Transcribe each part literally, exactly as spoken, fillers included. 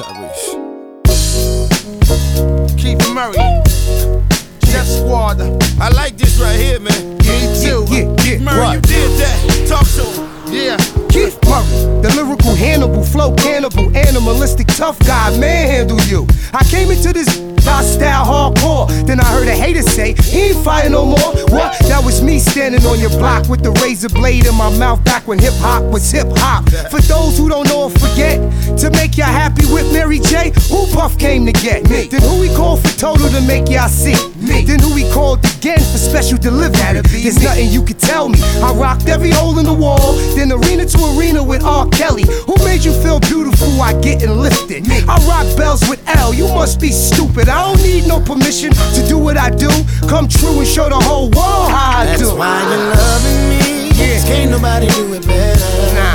Tyrese. Keith Murray. Jeff Squad. I like this right here, man. Me too. Yeah, yeah, Keith Murray, what? you did that. Talk to him. Yeah. Keith Murray, the lyrical Hannibal, flow cannibal, animalistic tough guy, manhandle you. I came into this style hardcore, then I heard a hater say, he ain't fire no more. What? That was me standing on your block with the razor blade in my mouth back when hip hop was hip hop. For those who don't know or forget, to make y'all happy with Mary J, who Puff came to get? Me. Then who we called for total to make y'all see? Me. Then who we called again for special delivery? There's me. Nothing you could tell me. I rocked every hole in the wall, then arena to arena with R. Kelly. Who made you feel beautiful? I getting lifted. Me. I rock bells with L. You must be stupid. I don't need no permission to do what I do. Come true and show the whole world how I That's do. That's why you're loving me. Yeah. Cause can't nobody do it better. Nah.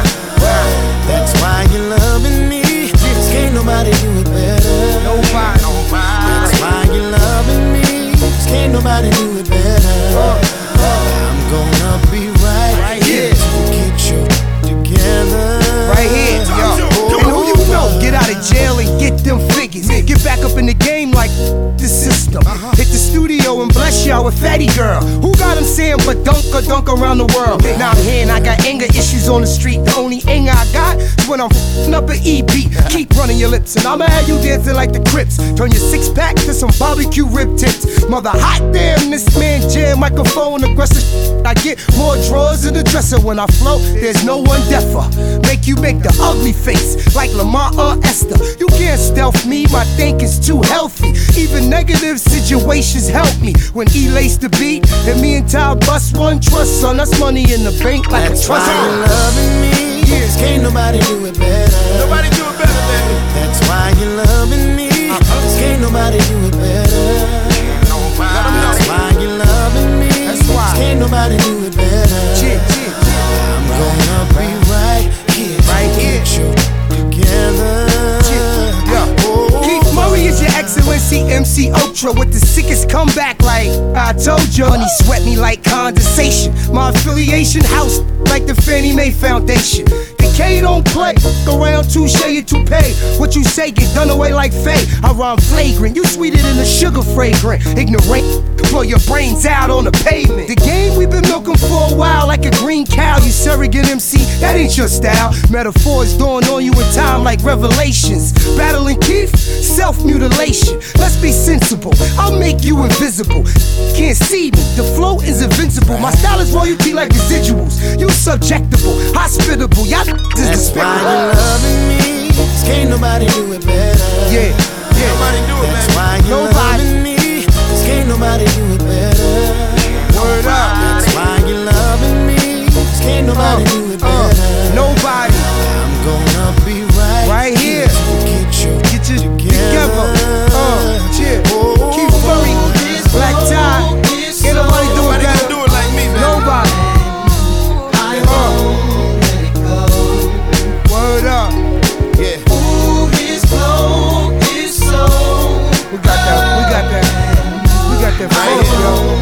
That's why you're loving me. Cause can't nobody do it better. Nobody. That's why you're loving me. Cause can't nobody do it better. Uh, uh, I'm gonna be right, right here to get you together. Right here, yo. And who you know? Get out of jail and get them figures. Get back up in the game like the system. Hit the studio and bless y'all with Fatty Girl. Who got him saying but dunk or dunk around the world? Now I'm here and I got anger issues on the street. The only anger I got is when I'm f***ing up an E P. Keep running your lips and I'ma have you dancing like the Crips. Turn your six pack to some barbecue rib tips. Mother hot damn, this man jam microphone aggressive. I get more drawers in the dresser when I flow. There's no one deafer. Make you make the ugly face like Lamar or Esther. You can't stealth me, my thinking's too healthy. Even negative situations help me. When he laced the beat and me and Ty bust one trust, son, that's money in the bank like That's a trust. That's why you're loving me. Yeah. Cause can't nobody do it better. Nobody do it better, baby. That's why you're loving me. Uh-huh. Cause can't nobody do it better. Nobody. That's why you're loving me. That's why. Cause can't nobody do it better. Chit, chit, chit. I'm gonna be right here, right here, get you together. Keith Murray is your excellency M C Ultra with the sickest comeback like I told you. Honey sweat me like condensation. My affiliation house like the Fannie Mae Foundation. The K don't play, go around touche your toupee. What you say get done away like Faye. I rhyme flagrant, you sweeter than a sugar fragrant. Ignorant, blow your brains out on the pavement. The game we've been milking for a while like a green cow. You surrogate M C, that ain't your style. Metaphors dawn on you in time like revelations. Battling Keith, self-mutilation. Let's be sensible, I'll make you invisible. Can't see me, the flow is invincible. My style is royalty like residuals. You subjectable, hospitable, y'all is That's despicable. why you're loving me. Cause can't nobody do it better. Yeah, yeah. Nobody do it, That's man. why you're Nobody. loving me. Cause can't nobody do it better. Word up. That's why you're loving me. Cause can't nobody uh, do it uh, better. Nobody. I'm gonna be right, right here. Get you Get you together. together. Uh, chill. Oh, Keith Murray, black tie. Ain't nobody do it Nobody better. can do it like me, man. Nobody. Uh. Word up. Yeah. We got that. We got that. We got that Right funk,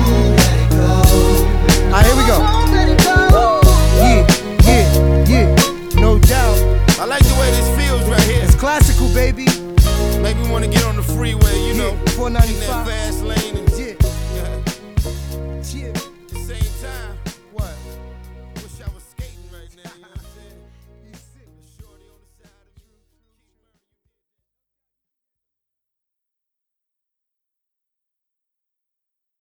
yo. Alright, here we go. Yeah, yeah, yeah. No doubt. I like the way this feels right here. It's classical, baby. Make me want to get on the freeway, you know, four in that ninety-five. fast lane. And